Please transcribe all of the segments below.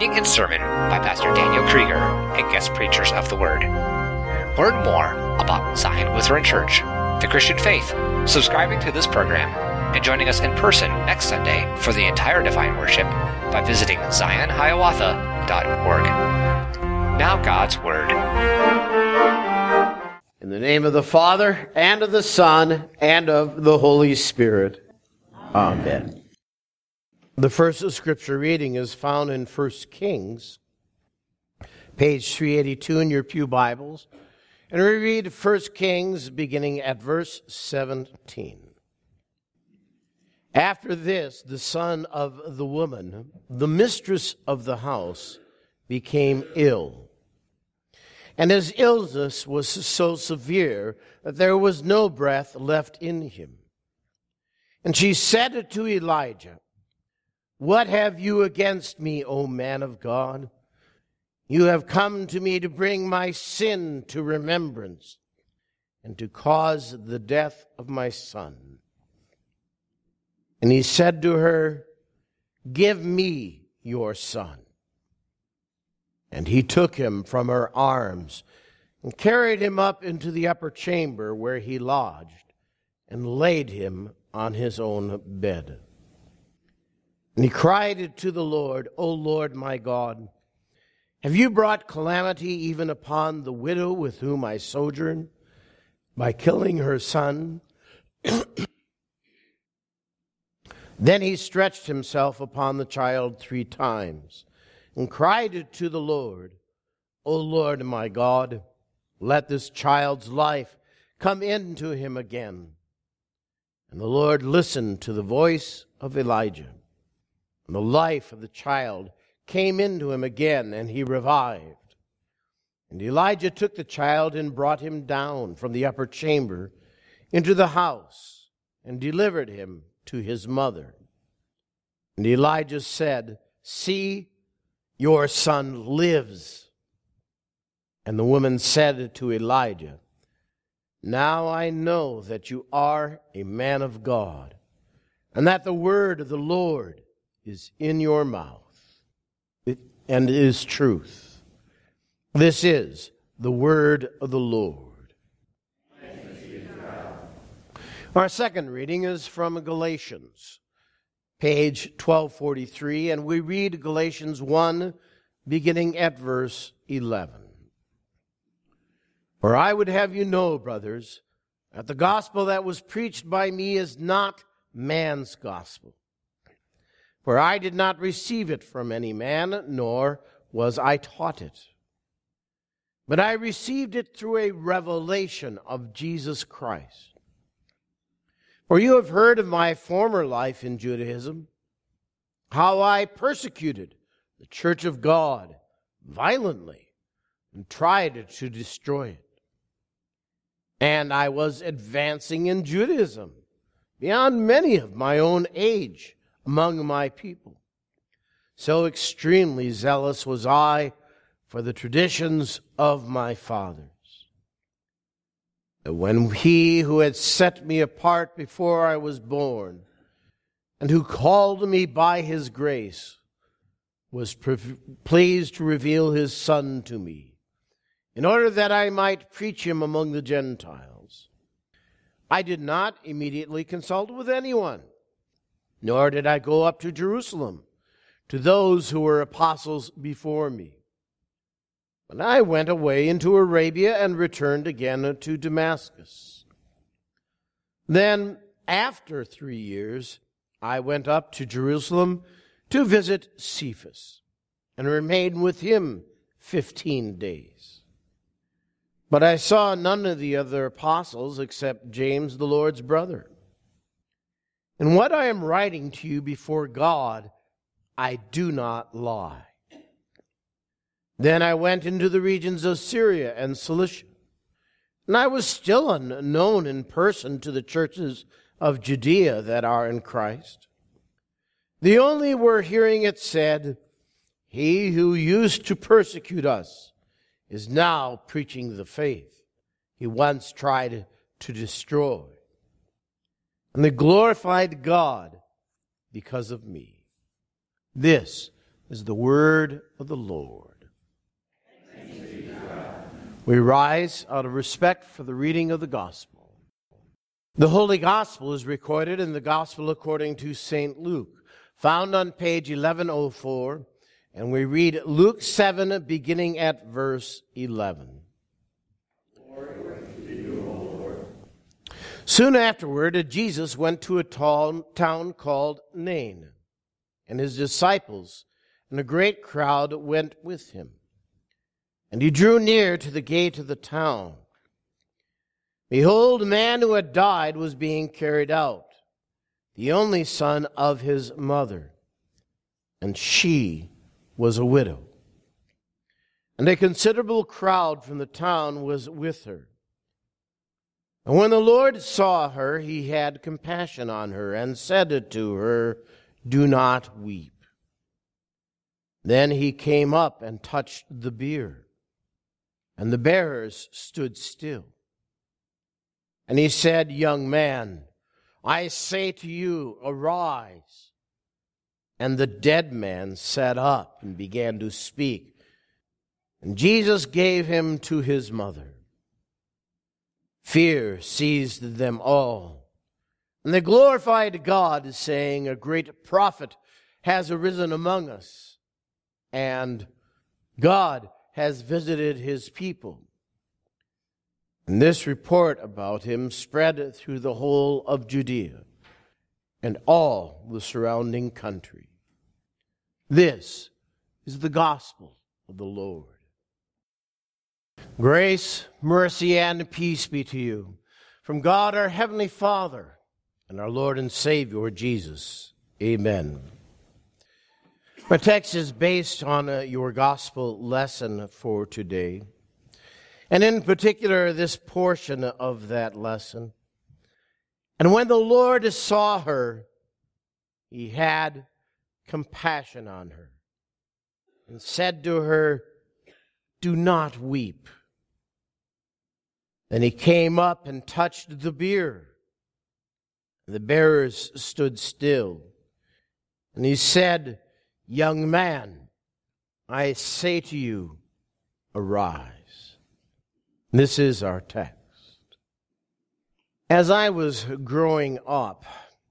reading and sermon by Pastor Daniel Krieger and guest preachers of the Word. Learn more about Zion Lutheran Church, the Christian faith, subscribing to this program, and joining us in person next Sunday for the entire Divine Worship by visiting ZionHiawatha.org. Now God's Word. In the name of the Father, and of the Son, and of the Holy Spirit. Amen. The first scripture reading is found in 1 Kings, page 382 in your pew Bibles. And we read 1 Kings beginning at verse 17. After this, the son of the woman, the mistress of the house, became ill. And his illness was so severe that there was no breath left in him. And she said to Elijah, "What have you against me, O man of God? You have come to me to bring my sin to remembrance and to cause the death of my son." And he said to her, "Give me your son." And he took him from her arms and carried him up into the upper chamber where he lodged and laid him on his own bed. And he cried to the Lord, "O Lord my God, have you brought calamity even upon the widow with whom I sojourn by killing her son?" Then he stretched himself upon the child 3 times and cried to the Lord, "O Lord my God, let this child's life come into him again." And the Lord listened to the voice of Elijah. And the life of the child came into him again, and he revived. And Elijah took the child and brought him down from the upper chamber into the house and delivered him to his mother. And Elijah said, "See, your son lives." And the woman said to Elijah, "Now I know that you are a man of God, and that the word of the Lord is in your mouth, and is truth." This is the word of the Lord. Our second reading is from Galatians, page 1243, and we read Galatians 1, beginning at verse 11. "For I would have you know, brothers, that the gospel that was preached by me is not man's gospel. For I did not receive it from any man, nor was I taught it. But I received it through a revelation of Jesus Christ. For you have heard of my former life in Judaism, how I persecuted the church of God violently and tried to destroy it. And I was advancing in Judaism beyond many of my own age among my people. So extremely zealous was I for the traditions of my fathers, that when he who had set me apart before I was born, and who called me by his grace, was pleased to reveal his Son to me, in order that I might preach him among the Gentiles, I did not immediately consult with anyone, nor did I go up to Jerusalem to those who were apostles before me. But I went away into Arabia and returned again to Damascus. Then, after 3 years, I went up to Jerusalem to visit Cephas, and remained with him 15 days. But I saw none of the other apostles except James, the Lord's brother. And what I am writing to you before God, I do not lie. Then I went into the regions of Syria and Cilicia, and I was still unknown in person to the churches of Judea that are in Christ. The only were hearing it said, "He who used to persecute us is now preaching the faith he once tried to destroy. And they glorified God because of me." This is the word of the Lord. We rise out of respect for the reading of the gospel. The Holy Gospel is recorded in the Gospel according to St. Luke, found on page 1104, and we read Luke 7, beginning at verse 11. Soon afterward, Jesus went to a town called Nain, and his disciples and a great crowd went with him. And he drew near to the gate of the town. Behold, a man who had died was being carried out, the only son of his mother, and she was a widow. And a considerable crowd from the town was with her. And when the Lord saw her, he had compassion on her and said to her, "Do not weep." Then he came up and touched the bier, and the bearers stood still. And he said, "Young man, I say to you, arise." And the dead man sat up and began to speak. And Jesus gave him to his mother. Fear seized them all, and they glorified God, saying, "A great prophet has arisen among us, and God has visited his people." And this report about him spread through the whole of Judea and all the surrounding country. This is the gospel of the Lord. Grace, mercy, and peace be to you from God our Heavenly Father and our Lord and Savior Jesus. Amen. My text is based on your gospel lesson for today, and in particular this portion of that lesson. And when the Lord saw her, he had compassion on her and said to her, "Do not weep." Then he came up and touched the bier. The bearers stood still. And he said, "Young man, I say to you, arise." This is our text. As I was growing up,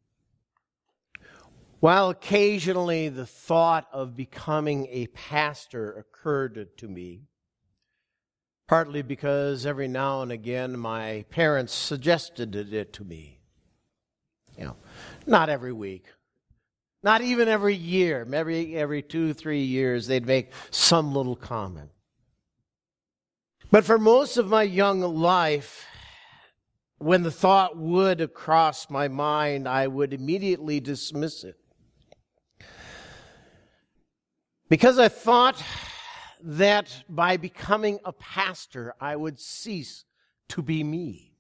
while occasionally the thought of becoming a pastor occurred to me, partly because every now and again my parents suggested it to me. Not every week, not even every year, maybe every 2-3 years they'd make some little comment. But for most of my young life, when the thought would cross my mind, I would immediately dismiss it. Because I thought that by becoming a pastor, I would cease to be me.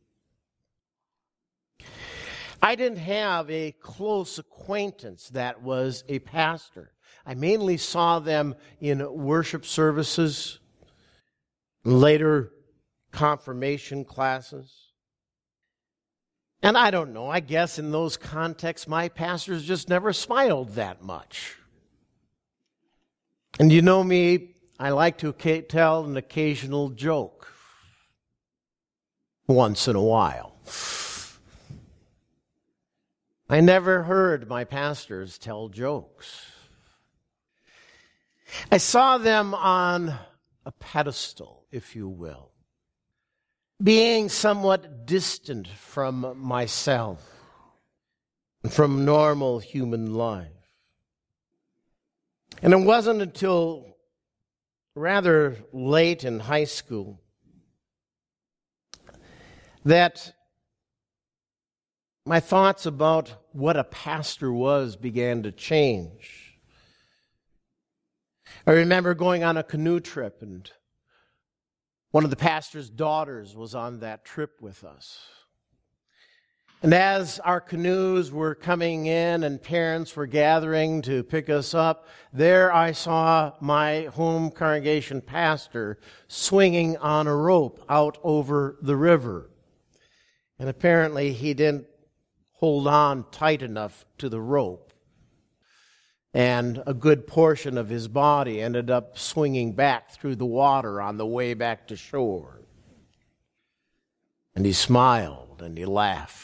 I didn't have a close acquaintance that was a pastor. I mainly saw them in worship services, later confirmation classes. And I don't know, I guess in those contexts, my pastors just never smiled that much. And you know me, I like to tell an occasional joke once in a while. I never heard my pastors tell jokes. I saw them on a pedestal, if you will, being somewhat distant from myself, from normal human life. And it wasn't until rather late in high school that my thoughts about what a pastor was began to change. I remember going on a canoe trip, and one of the pastor's daughters was on that trip with us. And as our canoes were coming in and parents were gathering to pick us up, there I saw my home congregation pastor swinging on a rope out over the river. And apparently he didn't hold on tight enough to the rope. and a good portion of his body ended up swinging back through the water on the way back to shore. And he smiled and he laughed.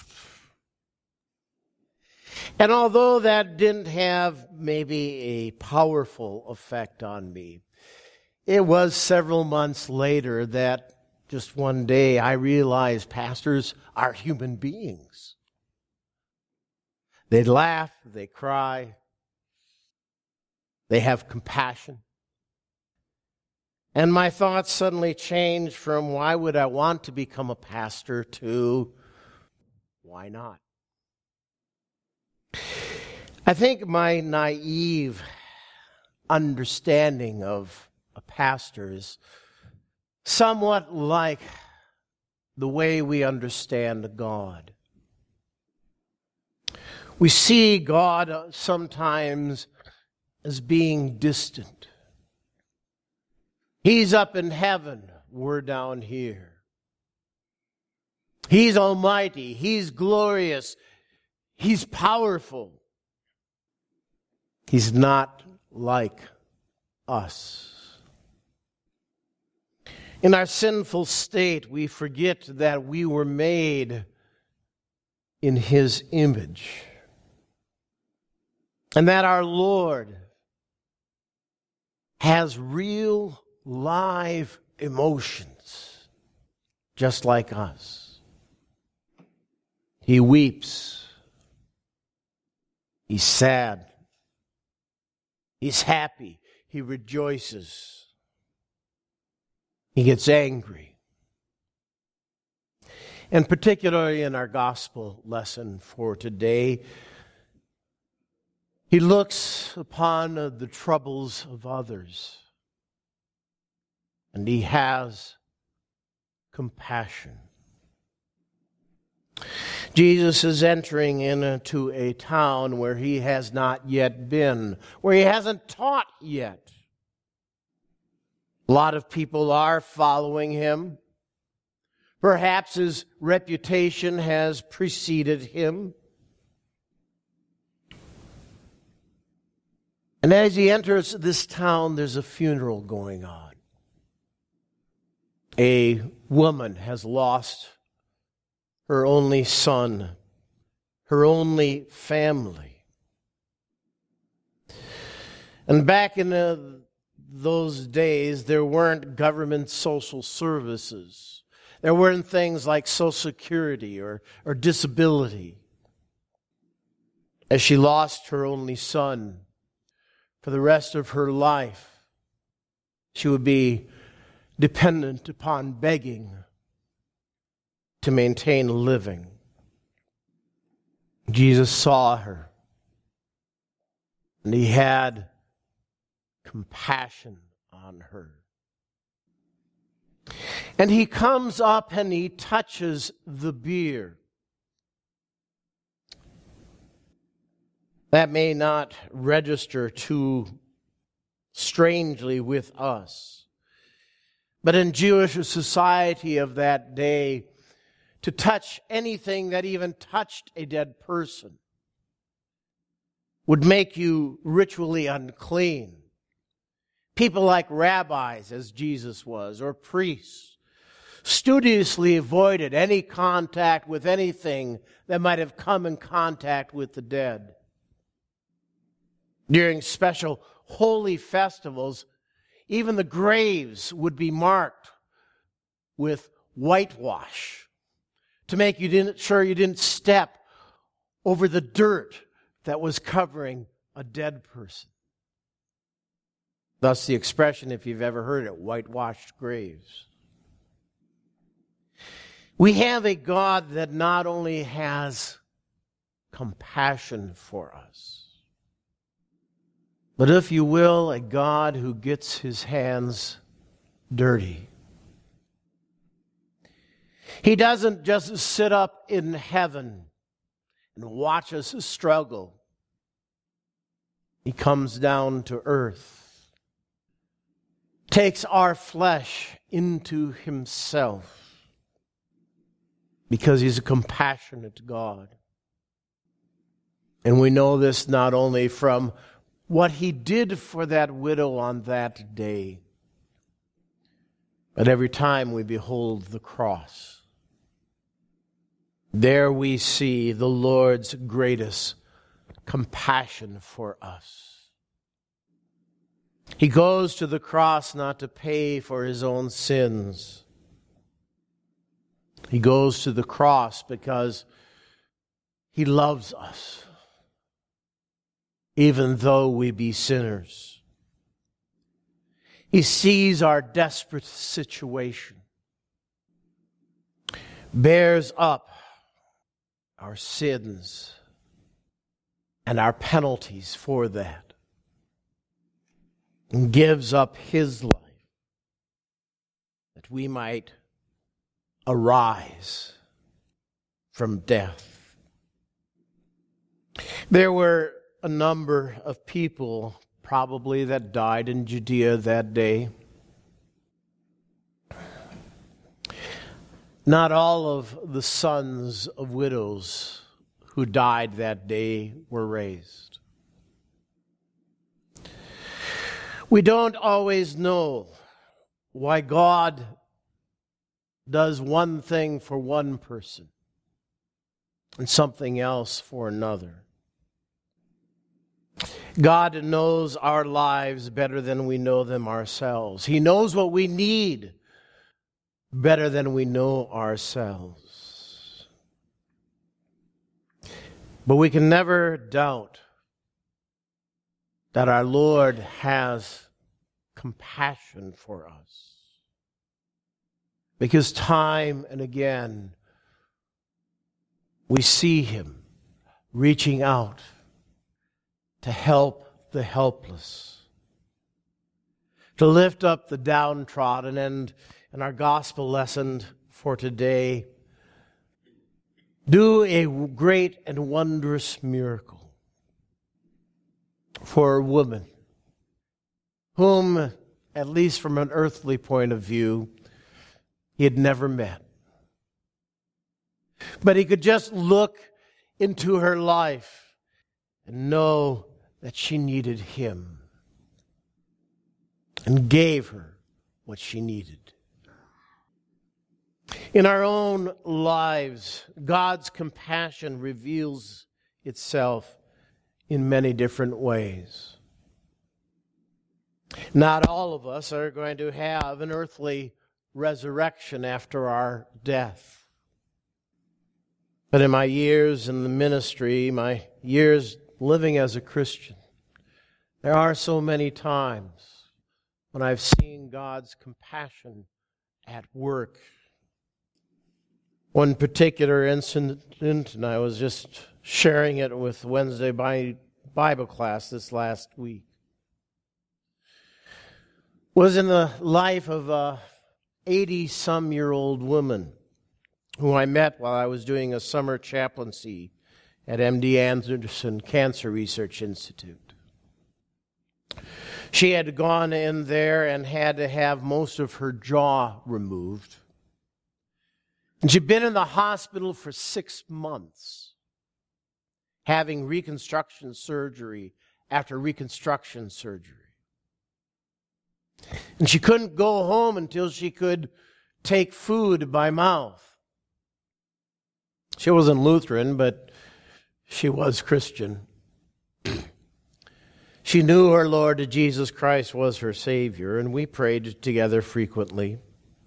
And although that didn't have maybe a powerful effect on me, it was several months later that just one day I realized pastors are human beings. They laugh, they cry, they have compassion. And my thoughts suddenly changed from why would I want to become a pastor to why not? I think my naive understanding of a pastor is somewhat like the way we understand God. We see God sometimes as being distant. He's up in heaven, we're down here. He's almighty, He's glorious, He's powerful. He's not like us. In our sinful state, we forget that we were made in His image, and that our Lord has real, live emotions, just like us. He weeps. He's sad. He's happy. He rejoices. He gets angry. And particularly in our gospel lesson for today, He looks upon the troubles of others, and He has compassion. Jesus is entering into a town where He has not yet been, where He hasn't taught yet. A lot of people are following Him. Perhaps His reputation has preceded Him. And as He enters this town, there's a funeral going on. A woman has lost her only son, her only family. And back in those days, there weren't government social services. There weren't things like Social Security or disability. As she lost her only son, for the rest of her life, she would be dependent upon begging to maintain a living. Jesus saw her, and He had compassion on her. And He comes up and He touches the bier. That may not register too strangely with us, but in Jewish society of that day, to touch anything that even touched a dead person would make you ritually unclean. People like rabbis, as Jesus was, or priests, studiously avoided any contact with anything that might have come in contact with the dead. During special holy festivals, even the graves would be marked with whitewash to make sure you didn't step over the dirt that was covering a dead person. Thus the expression, if you've ever heard it, whitewashed graves. We have a God that not only has compassion for us, but if you will, a God who gets His hands dirty. He doesn't just sit up in heaven and watch us struggle. He comes down to earth, takes our flesh into Himself, because He's a compassionate God. And we know this not only from what he did for that widow on that day. But every time we behold the cross, there we see the Lord's greatest compassion for us. He goes to the cross not to pay for his own sins. He goes to the cross because he loves us, even though we be sinners. He sees our desperate situation, bears up our sins and our penalties for that, and gives up his life that we might arise from death. There were a number of people probably that died in Judea that day. Not all of the sons of widows who died that day were raised. We don't always know why God does one thing for one person and something else for another. God knows our lives better than we know them ourselves. He knows what we need better than we know ourselves. But we can never doubt that our Lord has compassion for us. Because time and again, we see him reaching out to help the helpless, to lift up the downtrodden. And in our gospel lesson for today, do a great and wondrous miracle for a woman whom, at least from an earthly point of view, he had never met. But he could just look into her life and know that she needed him, and gave her what she needed. In our own lives, God's compassion reveals itself in many different ways. Not all of us are going to have an earthly resurrection after our death. But in my years in the ministry, my years living as a Christian, there are so many times when I've seen God's compassion at work. One particular incident, and I was just sharing it with Wednesday Bible class this last week, was in the life of a 80-some-year-old woman who I met while I was doing a summer chaplaincy at MD Anderson Cancer Research Institute. She had gone in there and had to have most of her jaw removed. And she'd been in the hospital for 6 months, having reconstruction surgery after reconstruction surgery. And she couldn't go home until she could take food by mouth. She wasn't Lutheran, but she was Christian. She knew her Lord Jesus Christ was her Savior, and we prayed together frequently.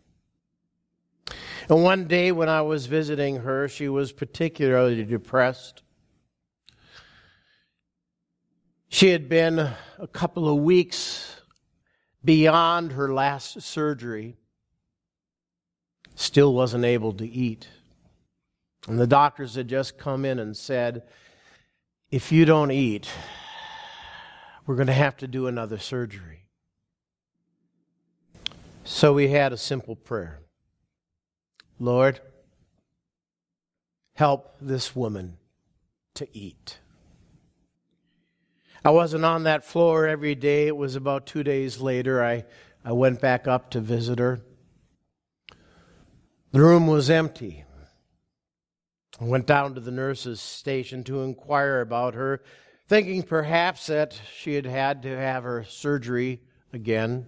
And one day when I was visiting her, she was particularly depressed. She had been a couple of weeks beyond her last surgery, still wasn't able to eat. And the doctors had just come in and said, if you don't eat, we're going to have to do another surgery. So we had a simple prayer. Lord, help this woman to eat. I wasn't on that floor every day. It was about 2 days later. I went back up to visit her. The room was empty. I went down to the nurse's station to inquire about her, thinking perhaps that she had had to have her surgery again.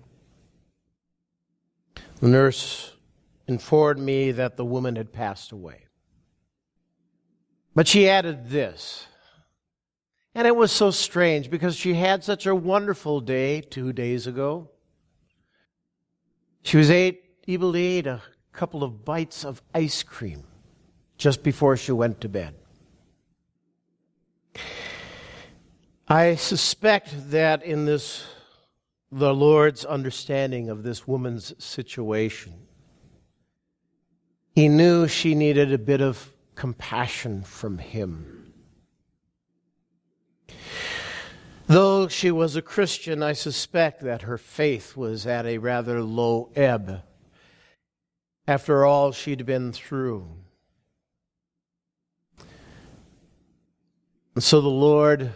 The nurse informed me that the woman had passed away. But she added this, and it was so strange because she had such a wonderful day 2 days ago. She was able to eat a couple of bites of ice cream just before she went to bed. I suspect that in this, the Lord's understanding of this woman's situation, He knew she needed a bit of compassion from Him. Though she was a Christian, I suspect that her faith was at a rather low ebb after all she'd been through. And so the Lord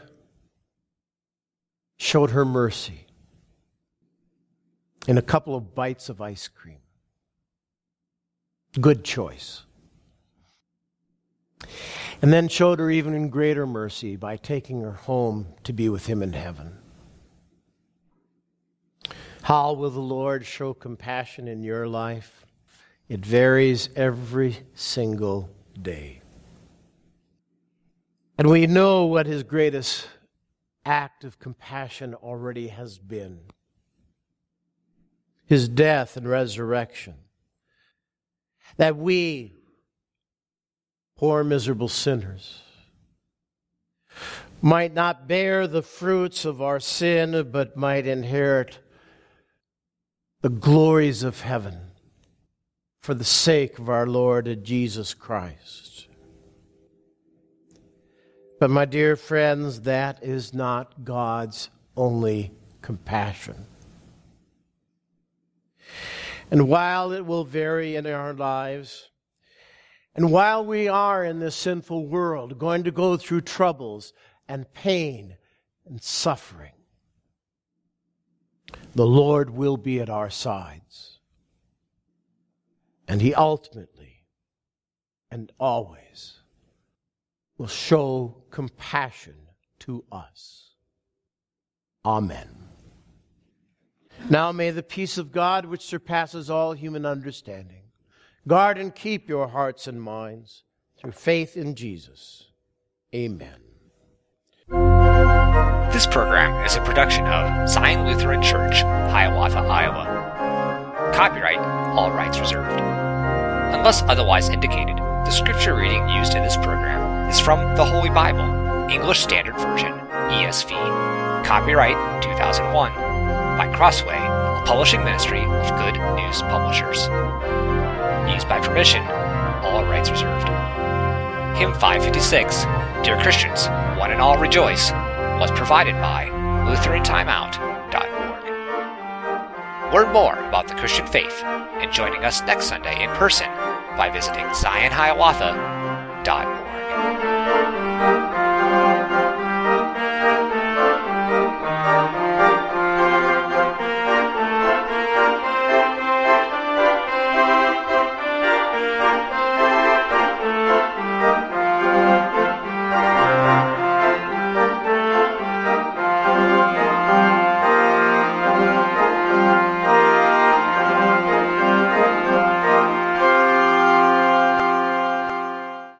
showed her mercy in a couple of bites of ice cream. Good choice. And then showed her even greater mercy by taking her home to be with Him in heaven. How will the Lord show compassion in your life? It varies every single day. And we know what His greatest act of compassion already has been. His death and resurrection. That we, poor miserable sinners, might not bear the fruits of our sin, but might inherit the glories of heaven for the sake of our Lord Jesus Christ. But my dear friends, that is not God's only compassion. And while it will vary in our lives, and while we are in this sinful world going to go through troubles and pain and suffering, the Lord will be at our sides. And He ultimately and always will show compassion to us. Amen. Now may the peace of God, which surpasses all human understanding, guard and keep your hearts and minds through faith in Jesus. Amen. This program is a production of Zion Lutheran Church, Hiawatha, Iowa. Copyright, all rights reserved. Unless otherwise indicated, the scripture reading used in this program is from the Holy Bible, English Standard Version, ESV. Copyright 2001 by Crossway, a publishing ministry of Good News Publishers. Used by permission, all rights reserved. Hymn 556, Dear Christians, One and All Rejoice, was provided by LutheranTimeout.org. Learn more about the Christian faith and joining us next Sunday in person by visiting ZionHiawatha.org.